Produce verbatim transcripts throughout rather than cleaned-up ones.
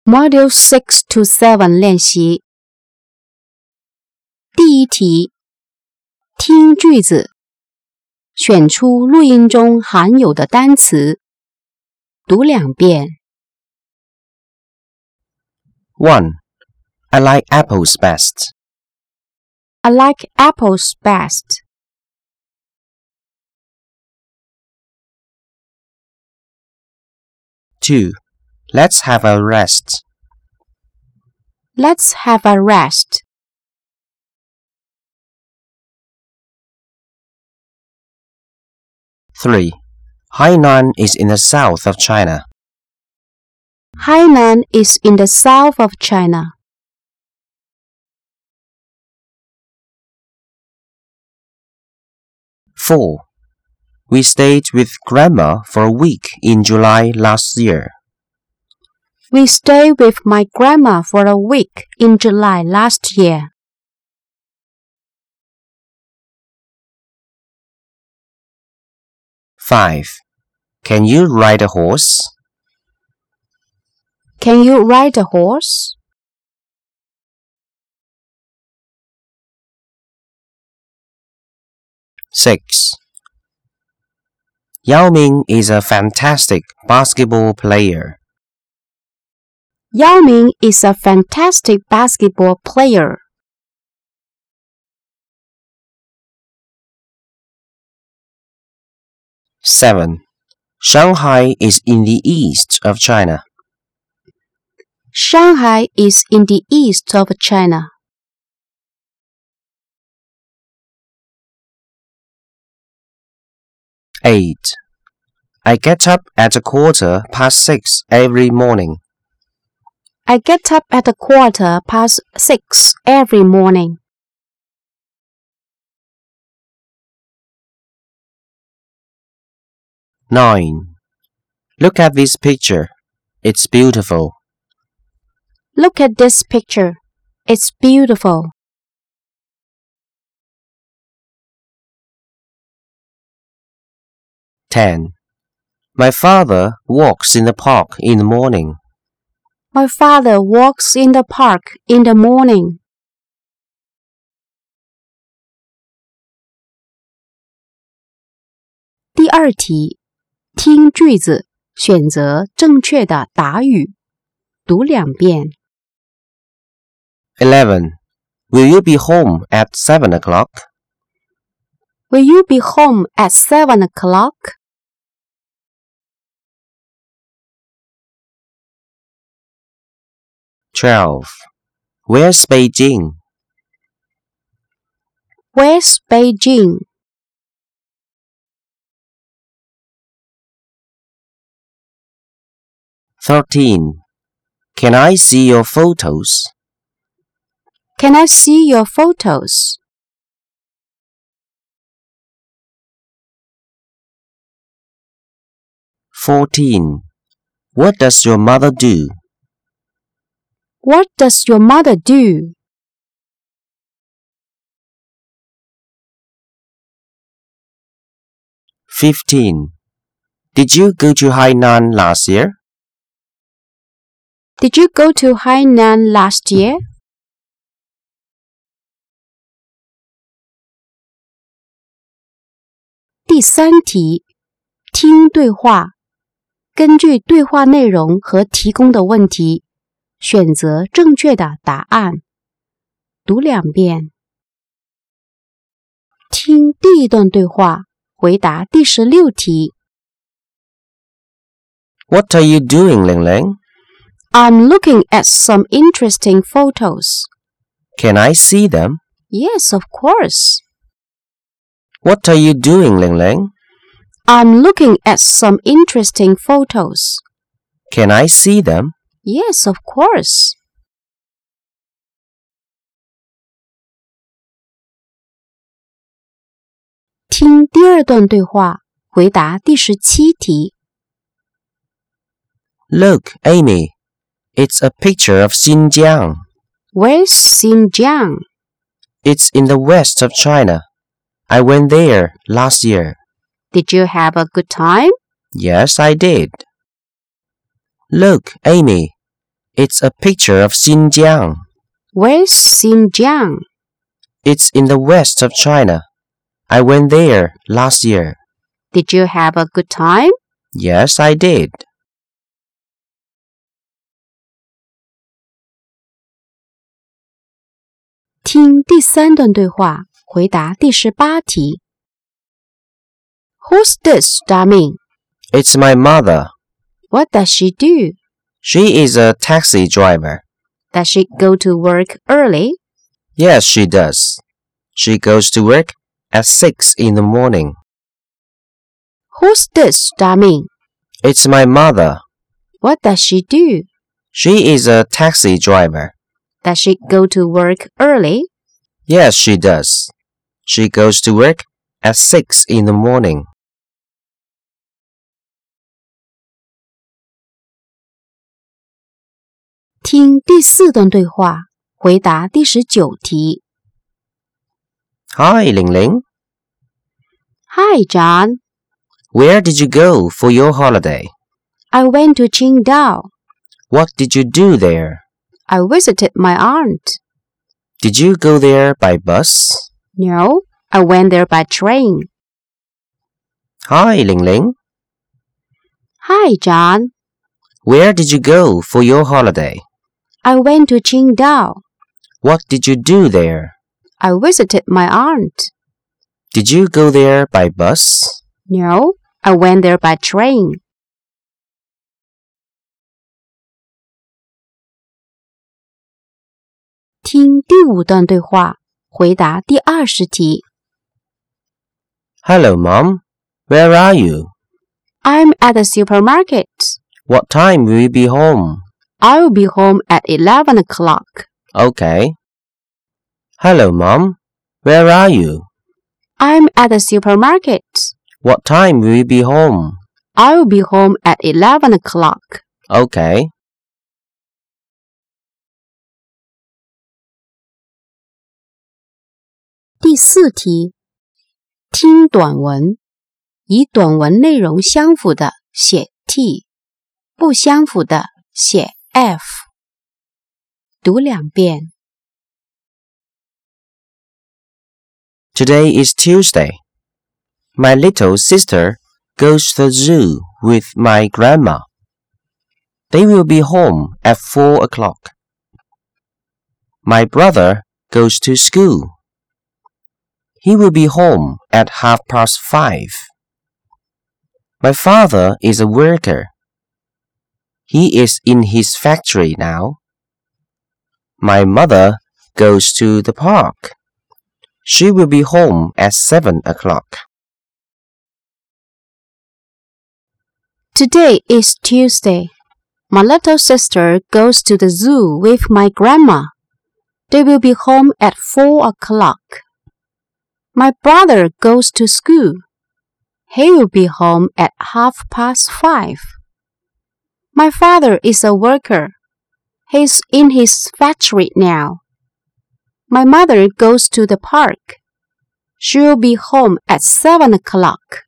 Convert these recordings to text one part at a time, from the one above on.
Module six to seven 练习。第一题，听句子，选出录音中含有的单词，读两遍。 one. I like apples best. I like apples best. two. Let's have a rest. Let's have a rest. three. Hainan is in the south of China. Hainan is in the south of China. four. We stayed with Grandma for a week in July last year. We stayed with my grandma for a week in July last year. five. Can you ride a horse? Can you ride a horse? six. Yao Ming is a fantastic basketball player. Yao Ming is a fantastic basketball player. seven. Shanghai is in the east of China. Shanghai is in the east of China. eight. I get up at a quarter past six every morning. I get up at a quarter past six every morning. nine. Look at this picture. It's beautiful. Look at this picture. It's beautiful. ten. My father walks in the park in the morning. My father walks in the park in the morning. 第二题，听句子，选择正确的答语，读两遍。 eleven. Will you be home at seven o'clock? Will you be home at seven o'clock? twelve. Where's Beijing? Where's Beijing? thirteen. Can I see your photos? Can I see your photos? fourteen. What does your mother do? What does your mother do? fifteen. Did you go to Hainan last year? Did you go to Hainan last year? 第三题，听对话，根据对话内容和提供的问题，选择正确的答案。读两遍。听第一段对话，回答第十六题。 What are you doing, Ling Ling? I'm looking at some interesting photos. Can I see them? Yes, of course. What are you doing, Ling Ling? I'm looking at some interesting photos. Can I see them? Yes, of course. 听第二段对话，回答第十七题。 Look, Amy. It's a picture of Xinjiang. Where's Xinjiang? It's in the west of China. I went there last year. Did you have a good time? Yes, I did. Look, Amy. It's a picture of Xinjiang. Where's Xinjiang? It's in the west of China. I went there last year. Did you have a good time? Yes, I did. 听第三段对话，回答第十八题。Who's this, darling? It's my mother. What does she do? She is a taxi driver. Does she go to work early? Yes, she does. She goes to work at six in the morning. Who's this, darling? It's my mother. What does she do? She is a taxi driver. Does she go to work early? Yes, she does. She goes to work at six in the morning. 听第四段对话，回答第十九题。 Hi, Ling Ling. Hi, John. Where did you go for your holiday? I went to Qingdao. What did you do there? I visited my aunt. Did you go there by bus? No, I went there by train. Hi, Ling Ling. Hi, John. Where did you go for your holiday? I went to Qingdao. What did you do there? I visited my aunt. Did you go there by bus? No, I went there by train. 听第五段对话，回答第二十题。 Hello, Mom. Where are you? I'm at the supermarket. What time will you be home? I'll be home at eleven o'clock. Okay. Hello, Mom. Where are you? I'm at the supermarket. What time will you be home? I'll be home at eleven o'clock. Okay. 第四题，听短文，以短文内容相符的写 T， 不相符的写 F。读两遍。 Today is Tuesday. My little sister goes to the zoo with my grandma. They will be home at four o'clock. My brother goes to school. He will be home at half past five. My father is a worker. He is in his factory now. My mother goes to the park. She will be home at seven o'clock. Today is Tuesday. My little sister goes to the zoo with my grandma. They will be home at four o'clock. My brother goes to school. He will be home at half past five. My father is a worker. He's in his factory now. My mother goes to the park. She'll be home at seven o'clock.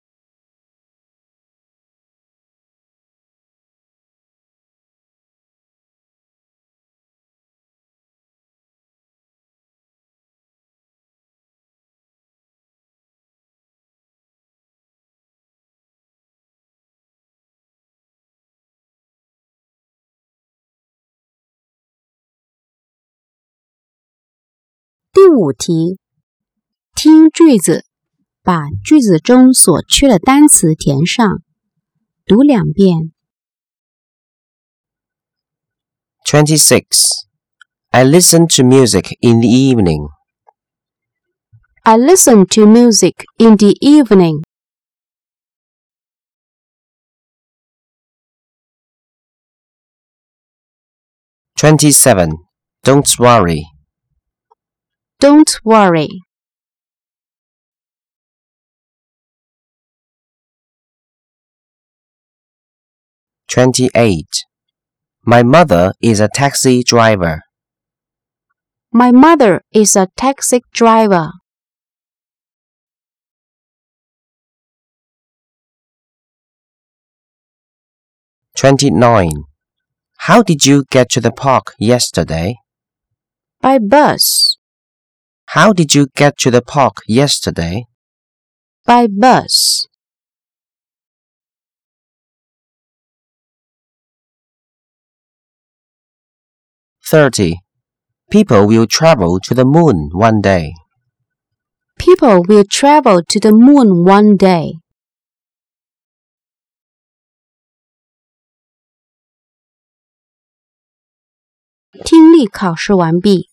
第五题，听句子，把句子中所缺的单词填上，读两遍。 twenty-six. I listen to music in the evening. I listen to music in the evening. twenty-seven. Don't worry. Don't worry. twenty-eight. My mother is a taxi driver. My mother is a taxi driver. twenty-nine. How did you get to the park yesterday? By bus. How did you get to the park yesterday? By bus. thirty. People will travel to the moon one day. People will travel to the moon one day. 听力考试完毕。